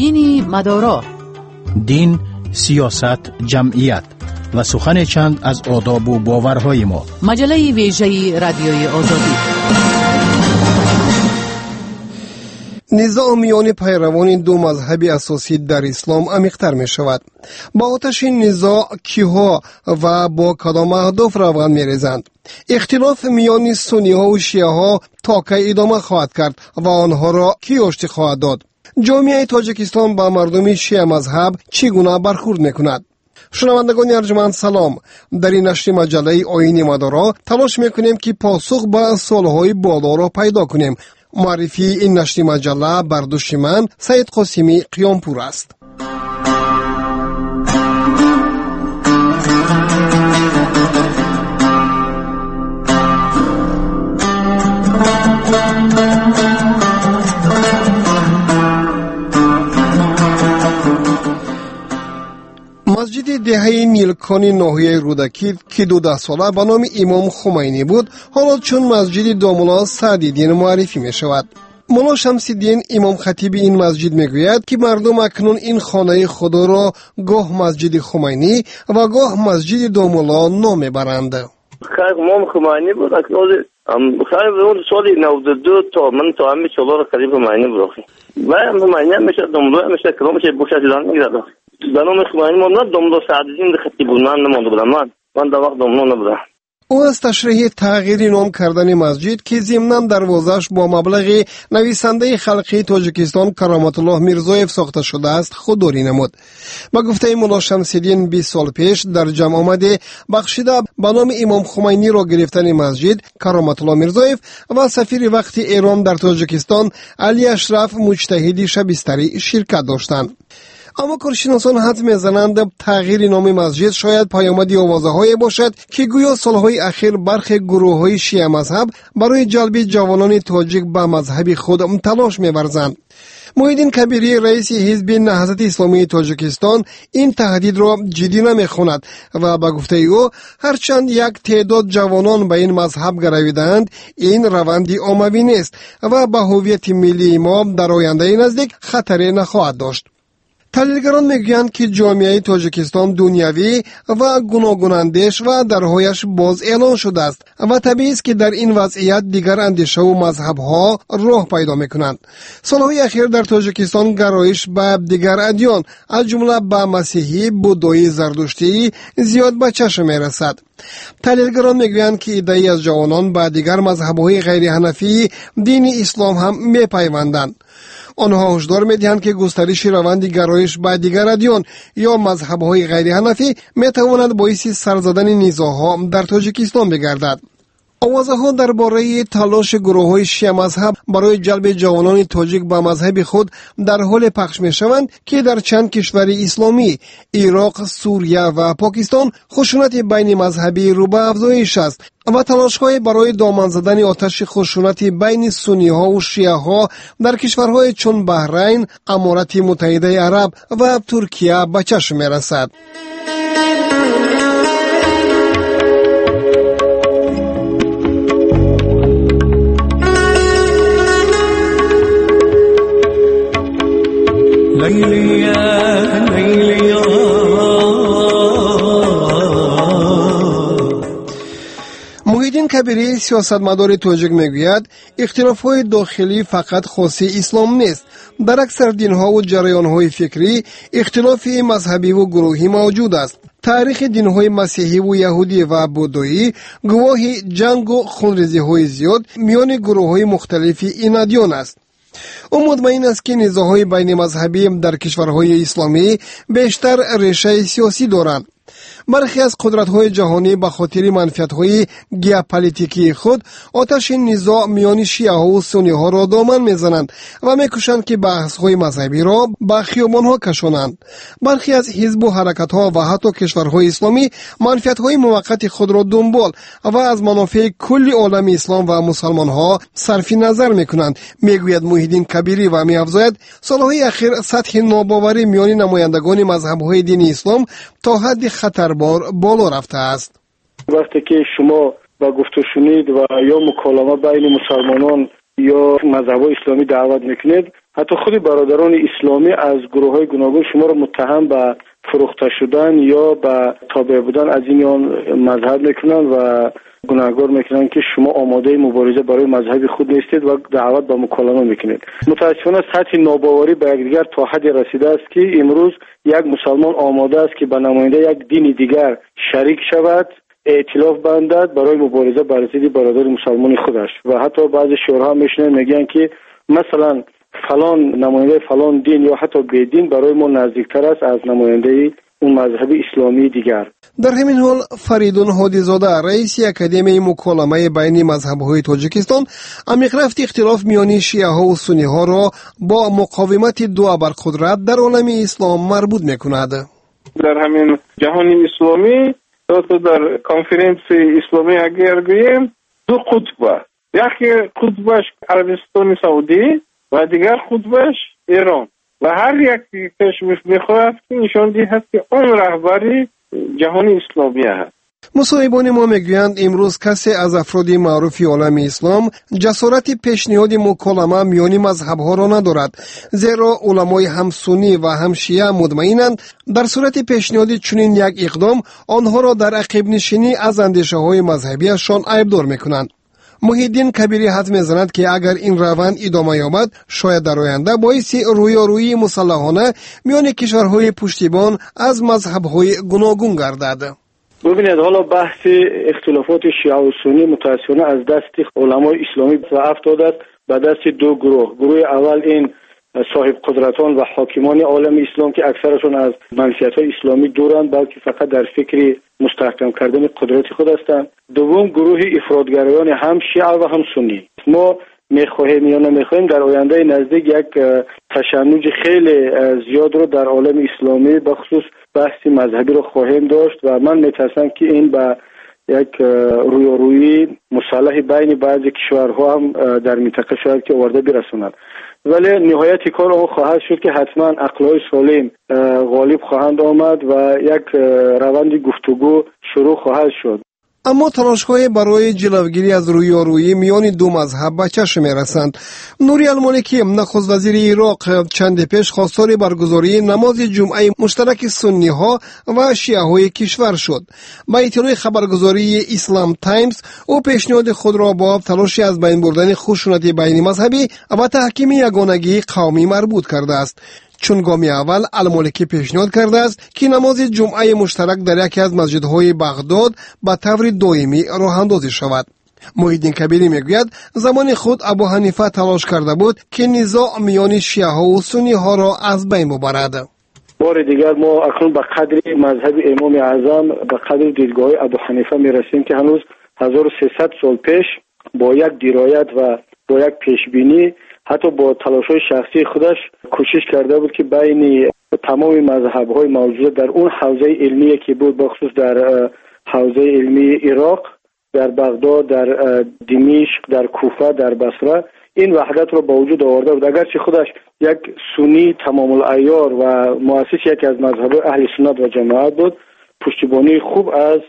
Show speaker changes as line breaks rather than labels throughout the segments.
دین مدارا،
دین، سیاست، جمعیت و سخن چند از آداب و باورهای ما.
مجله ویژه رادیوی آزادی.
نزاع میان پیروان دو مذهب اساسی در اسلام عمیق‌تر می شود. با آتش نزاع کیها و با کدام اهداف روان می ریزند؟ اختلاف میان سنی ها و شیعه ها تا کی ادامه خواهد کرد و آنها را کی آشتی خواهد داد؟ جامعه تاجیکستان با مردم شیعه مذهب چگونه برخورد می کند؟ شنوندگان ارجمند سلام. در این نشر مجله آیین مدارا تلاش میکنیم که پاسخ به سوالهای بالا را پیدا کنیم. معرفی این نشر مجله بر دوش من سید قاسمی قیامپور است. مسجد دهه نیلکانی ناحیه رودکی که 12 ساله به نام امام خمینی بود، حالا چون مسجد دامولا سعدیدین معرفی می شود. مولا شمس‌الدین امام خطیب این مسجد می گوید که مردم اکنون این خانه خدا را گاه مسجد خمینی و گاه مسجد دامولا نام برند.
امام خمینی بود، خیلی اون سالی 92 تا من تا همین سالا قریب خمینی بود و خمینی میشه دامولا میشه کلام میشه بوشهر میگرد. در نام خمینی ما نه دامولا سعدیدین خطیب بود، من نمونده بودم، من در وقت دامولا نبودم.
او از تشریح تغییر نام کردن مسجد که ضمناً دروازه‌اش با مبلغ نویسنده خلقی تاجیکستان کرامت الله میرزایف ساخته شده است خودداری نمود. با گفته مولا شمس‌الدین 20 سال پیش در جمع آمده بخشیده به نام امام خمینی را گرفتن مسجد کرامت الله میرزایف و سفیر وقت ایران در تاجیکستان علی اشرف مجتهدی شبستری شرکت داشتند. اما کارشناسان حدس می‌زنند تغییر نام مسجد شاید پیامدی آوازه‌هایی باشد که گویا سالهای اخیر برخی گروه‌های شیعه مذهب برای جلب جوانان تاجیک به مذهب خود تلاش می‌ورزند. محیدین کبیری رئیس حزب نهضت اسلامی تاجیکستان این تهدید را جدی نمی‌خواند و به گفته او هرچند یک تعداد جوانان به این مذهب گرویدند، این روندی عمومی نیست و به هویت ملی ما در آینده نزدیک خطری نخواهد داشت. تحلیلگران میگویند که جامعه تاجیکستان دنیوی و گوناگوناندیش و درهایش باز اعلان شده است و طبیعی است که در این وضعیت دیگر اندیشه و مذهب‌ها راه پیدا میکنند. سالهای اخیر در تاجیکستان گرایش به دیگر ادیان از جمله به مسیحی، بودایی، زردشتی زیاد به چشم میرسد. تحلیلگران میگویند که عده‌ای از جوانان به دیگر مذهب‌های غیر حنفی دین اسلام هم میپیوندند. آنها هشدار می‌دهند که گسترش روند گرایش به دیگر ادیان یا مذهب‌های غیر حنفی می‌تواند باعث سر زدن نزاع‌ها در تاجیکستان بگردد. آوازها درباره تلاش گروه‌های شیعه مذهب برای جلب جوانان تاجیک به مذهب خود در حال پخش می‌شوند که در چند کشور اسلامی، عراق، سوریه و پاکستان خشونت بین مذهبی رو به افزایش است و تلاش‌های برای دامن زدن آتش خشونت بین سنی‌ها و شیعه‌ها در کشورهای چون بحرین، امارات متحده عرب و ترکیه به چشم می‌رسد. محیدین کبیری سیاستمدار تاجیک میگوید اختلاف‌های داخلی فقط خاص اسلام نیست. در اکثر دین‌ها و جریان‌های فکری اختلاف مذهبی و گروهی موجود است. تاریخ دین‌های مسیحی و یهودی و بودایی گواه جنگ و خونریزی‌های زیاد میان گروه‌های مختلف این ادیان است. او مطمئن است که نزاع‌های بین مذهبی در کشورهای اسلامی بیشتر ریشه سیاسی دارند. برخی از قدرت‌های جهانی به خاطر منفعت‌های ژئوپلیتیکی خود آتش نزاع میان شیعه‌ها و سنی‌ها را دامن می‌زنند و می‌کوشند که بحث‌های مذهبی را به خیابان‌ها کشانند. برخی از حزب و حرکت‌ها و حتی کشورهای اسلامی منفعت‌های موقت خود را دنبال و از منافع کل عالم اسلام و مسلمان‌ها صرف نظر می‌کنند، می‌گوید محیدین کبیری و می‌افزاید سالهای اخیر سطح ناباوری میان نمایندگان مذهب‌های دین اسلام تا حد خطربار بالا رفته است.
وقتی که شما با گفت و شنید و یا مکالمه بین مسلمانان یا مذهب اسلامی دعوت میکنید، حتی خود برادران اسلامی از گروه‌های گوناگون شما را متهم به فروخته شدن یا به تابع بودن از این مذهب میکنن و گناهکار میکنن که شما آماده مبارزه برای مذهب خود نیستید و دعوت به مکالمه میکنید. متاسفانه سطح ناباوری به یکدیگر تا حدی رسیده است که امروز یک مسلمان آماده است که به نماینده یک دین دیگر شریک شود، ائتلاف بندد برای مبارزه بر ضد برادر مسلمان خودش. و حتی بعضی شورها میشنن میگن که مثلا فلان نماینده فلان دین یا حتی بدین برای ما نزدیکتر است از نماینده اون مذهب اسلامی دیگر.
در همین حال فریدون هادیزاده رئیس اکادمی مکالمه بین مذهب‌های تاجیکستان عمیق رفت اختلاف میان شیعه ها و سنی ها را با مقاومت دو ابرقدرت در عالم اسلام مربوط میکند.
در همین جهان اسلامی در کنفرانس اسلامی اگر گوییم دو قطب، یکی قطبش عربستان سعودی و دیگر قطبش ایران و هر یک کشمش میخواهد که نشان دهد که آن رهبری جهان اسلامی هست.
مصاحبان ما میگویند امروز کسی از افراد معروف عالم اسلام جسارت پیشنهاد مکالمه میان مذهب‌ها را ندارد، زیرا علمای هم سنی و هم شیعه مطمئنند در صورت پیشنهاد چنین یک اقدام آنها را در عقب نشینی از اندیشه‌های مذهبیشان عیبدار میکنند. محیدین کبیری حد میزند که اگر این روند ادامه یابد شاید در آینده باعث رویارویی مسلحانه میان کشورهای پشتیبان از مذهب‌های گوناگون گردد.
ببینید حالا بحث اختلافات شیعه و سنی متأسفانه از دست علمای اسلامی افتاده است به دست دو گروه. گروه اول این صاحب قدرتان و حاکمان عالم اسلام که اکثرشون از منشأهای اسلامی دورند بلکه فقط در فکر مستحکم کردن قدرت خود هستند. دوم گروه افراطگرایان هم شیعه و هم سنی. ما میخواهیم یا نمیخواهیم در آینده نزدیک یک تشنج خیلی زیاد رو در عالم اسلامی به خصوص بحث مذهبی رو خواهیم داشت و من میترسم که این به یک رویارویی مصالح بین بعضی کشورها هم در منطقه شاید که آورده برسوند. ولی نهایت کار آن خواهد شد که حتما عقل‌های سالم غالب خواهند آمد و یک روند گفتگو شروع خواهد شد.
اما تلاش‌های برای جلوگیری از رویارویی میان دو مذهب به چشم می‌رسند. نوری المالکی نخست وزیر عراق چند پیش خواستار برگزاری نماز جمعه مشترک سنی‌ها و شیعه‌های کشور شد. با اطلاع خبرگزاری اسلام تایمز او پیشنهاد خود را با تلاشی از بین بردن خشونت بین مذهبی و تحکیم یگانگی قومی مربوط کرده است. چون گامی اول المالکی پیشنهاد کرده است که نماز جمعه مشترک در یکی از مسجدهای بغداد به طور دائمی راه اندازی شود. محیدین کبیری میگوید زمان خود ابو حنیفه تلاش کرده بود که نزاع میان شیعه ها و سنی ها را از بین ببرد.
بار دیگر ما اکنون به قدر مذهب امام اعظم به قدر دیدگاه ابو حنیفه میرسیم که هنوز 1300 سال پیش با یک درایت و با یک پیشبینی حتی با تلاش‌های شخصی خودش کوشش کرده بود که بین تمام مذهب‌های موجود در اون حوزه علمی که بود بخصوص در حوزه علمی عراق، در بغداد، در دمشق، در کوفه، در بصره این وحدت رو با وجود آورده بود. اگرچه خودش یک سنی تمام العیار و مؤسس یکی از مذهب اهل سنت و جماعت بود، پشتیبانی خوب از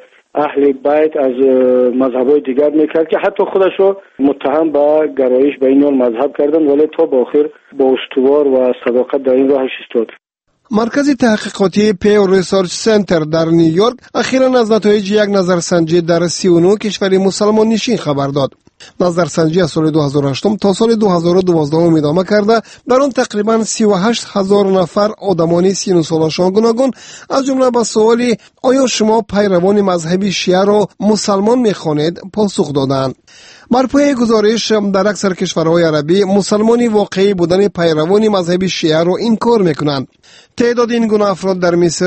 اهل بیت از مذهب‌های دیگر میکرد که حتی خودش رو متهم به گرایش به این مذهب کردن ولی تا به آخر با استوار و صداقت در این راهش ایستاد.
مرکز تحقیقاتی پیو ریسرچ سنتر در نیویورک اخیراً از نتایج یک نظرسنجی در 39 کشور مسلمان نشین خبر داد. نظرسنجی از سال 2008 تا سال 2012 ادامه کرده در آن تقریباً 38,000 نفر آدمان سن و سالشان گوناگون از جمله به سوالی آیا شما پیروان مذهبی شیعه را مسلمان می‌خوانید پاسخ دادند. بر پایه گزارش در اکثر کشورهای عربی مسلمانی واقعی بودن پیروان مذهبی شیعه را انکار میکنند. تعداد این گونه افراد در مصر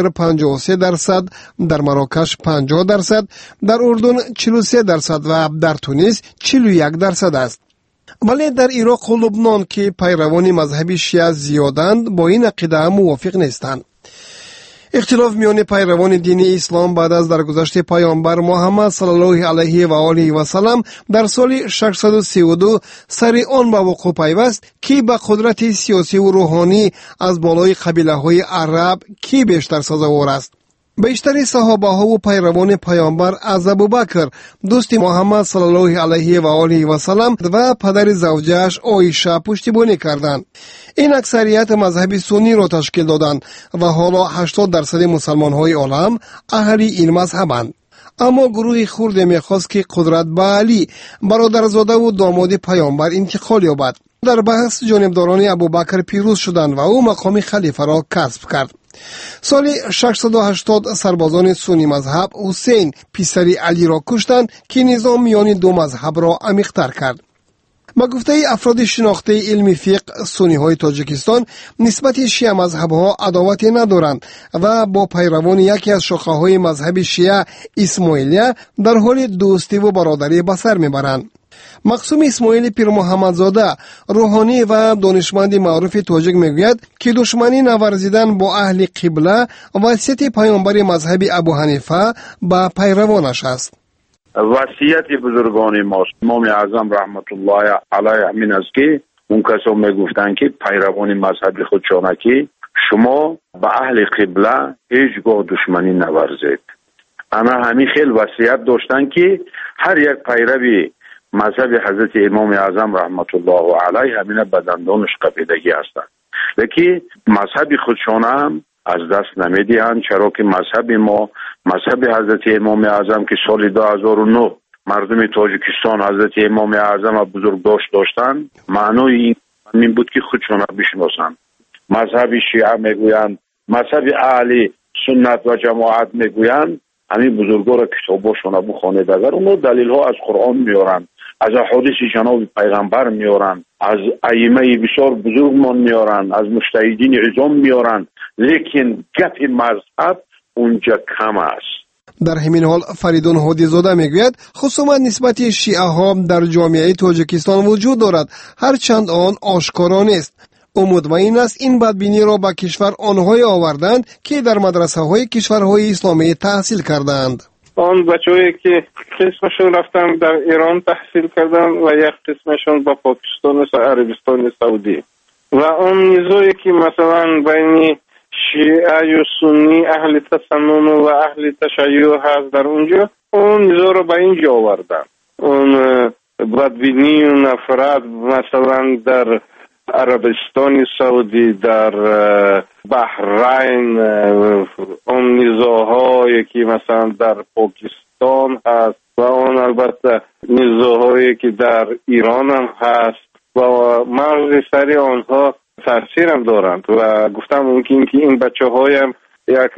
53%، در مراکش 50%، در اردن 43% و در تونس 41% است. ولی در عراق و لبنان که پیروان مذهبی شیعه زیادند با این عقیده موافق نیستند. اختلاف میان پیروان دین اسلام بعد از درگذشت پیامبر محمد صلی الله علیه و آله و سلم در سال 632 سر آن به وقوع پیوست که به قدرت سیاسی و روحانی از بالای قبیله های عرب کی بیشتر سزاوار است. بیشتر صحابه ها و پیروان پیامبر از ابوبکر دوست محمد صلی الله علیه و آله و سلم و پدر زوجه‌اش عایشه پشتیبانی کردند. این اکثریت مذهب سنی را تشکیل دادند و حالا 80% مسلمان های عالم اهل این مذهبند. اما گروه خرد میخواست که قدرت به علی برادرزاده و داماد پیامبر انتقال یابد. در بحث جانبداران ابوبکر پیروز شدند و او مقام خلیفه را کسب کرد. سال 680 سربازان سنی مذهب حسین پسر علی را کشتند که نظام میان دو مذهب را عمیق‌تر کرد. با گفته افراد شناخته علم فقه سنی های تاجیکستان نسبت شیعه مذهب ها عداوتی ندارند و با پیروان یکی از شاخه های مذهب شیعه اسماعیلیه در حال دوستی و برادری به سر میبرند. مقسوم اسماعیل پیر محمدزاده روحانی و دانشمند معروف تاجیک میگوید که دشمنی نورزیدن با اهل قبله وصیت پیامبر مذهب ابو حنیفه به پیروانش است.
وصیت بزرگان ماست. امام اعظم رحمت الله علیه همین است که اون کسا میگفتن که پیروان مذهب خودشان که شما به اهل قبله هیچگاه دشمنی نورزید. اما همین خیلی وصیت داشتن که هر یک پیروی مذهب حضرت امام اعظم رحمت الله علیه همین بدندانش قبیلگی هستند، لیکن مذهب خودشان هم از دست نمیدهند، چرا که مذهب ما مذهب حضرت امام اعظم که سال 2009 مردم تاجیکستان حضرت امام اعظم بزرگ داشتند، معنای این بود که خودشان را بشناسند. مذهب شیعه میگویند، مذهب اهل سنت و جماعت میگویند همین بزرگا را کتاباشون را بخوانید. اگر اونها دلیل ها از قرآن میارند، از احادیث جناب پیغمبر میارند، از ائمه بسیار بزرگمان میارند، از مجتهدین عظام میارند، لیکن گپ مذهب اونجا کم است.
در همین حال فریدون هادی زاده میگوید خصومت نسبت شیعه ها در جامعه تاجیکستان وجود دارد، هرچند آن آشکارا نیست. او مطمئن است این بدبینی را به کشور آنهای آوردند که در مدرسه های کشورهای اسلامی تحصیل کردند.
آن بچه‌هایی که قسمشون رفتن در ایران تحصیل کردن و یک قسمشون با پاکستان و عربستان سعودی و آن نزاعی که مثلا بین شیعه و سنی اهل تسنن و اهل تشیع هست در اونجا، اون نزاع رو به اینجا آوردن. اون بدبینی و نفرت مثلا در عربستان سعودی، در بحرین، اون نزاع‌هایی که مثلا در پاکستان هست و اون البته نزاع‌هایی که در ایران هم هست و مرز سری آنها تاثیر هم دارند و گفتم ممکن که این بچه‌های هم یک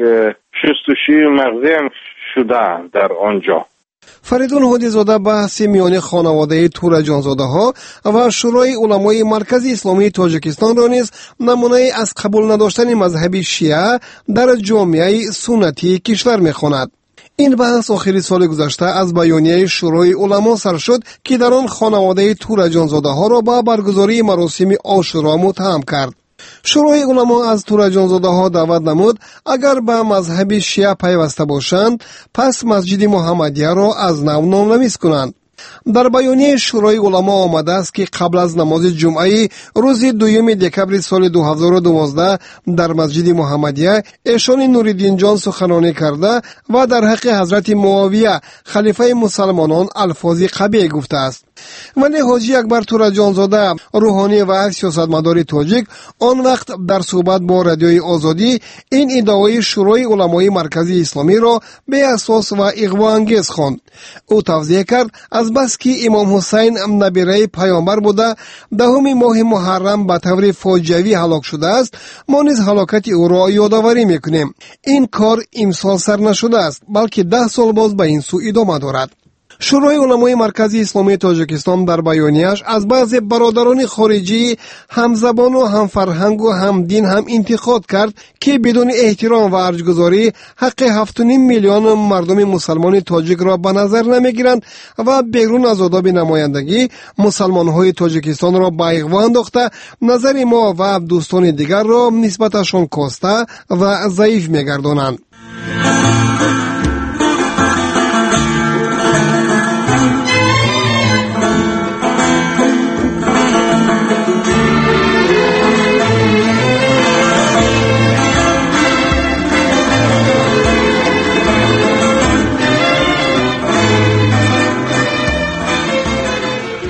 شستشوی مغزی هم شده در آنجا.
فریدون هادی زاده بحث میان خانواده تورجانزاده ها و شورای علمای مرکزی اسلامی تاجیکستان را نیز نمونه از قبول نداشتن مذهب شیعه در جامعه سنتی کشور می‌خواند. این بحث آخری سال گذشته از بیانیه شورای علما سر شد که در آن خانواده تورجانزاده ها را با برگزاری مراسم عاشورا متهم کرد. شورای علما از تورجانزاده ها دعوت نمود اگر به مذهب شیعه پیوسته باشند پس مسجد محمدیه را از نو نام‌نویس کنند. در بیانیه شورای علما آمده است که قبل از نماز جمعه روز 2 دکبر سال 2012 در مسجد محمدیه ایشان نوریدین جان سخنرانی کرده و در حق حضرت معاویه خلیفه مسلمانان الفاظ قبیح گفته است. ولی حاجی اکبر تورجانزاده روحانی و سیاستمدار تاجیک آن وقت در صحبت با رادیوی آزادی این ادعای شورای علمای مرکزی اسلامی را به اساس و اغوا انگیز خواند. او توضیح کرد از بس که امام حسین نبیره پیامبر بوده 10 ماه محرم به طور فاجعه‌ای هلاک شده است، ما نیز هلاکت او را یادآوری میکنیم. این کار امسال سر نشده است بلکه 10 سال باز به این سو ادامه دارد. شورای علمای مرکزی اسلامی تاجیکستان در بیانیه‌اش از بعضی برادران خارجی همزبان و هم فرهنگ و هم دین هم انتقاد کرد که بدون احترام و ارجگذاری حق 7.5 میلیون مردم مسلمان تاجیک را به نظر نمیگیرند و بیرون از آداب نمایندگی مسلمان‌های تاجیکستان را به اغوا انداخته نظر ما و دوستان دیگر را نسبتشان کاسته و ضعیف میگردانند.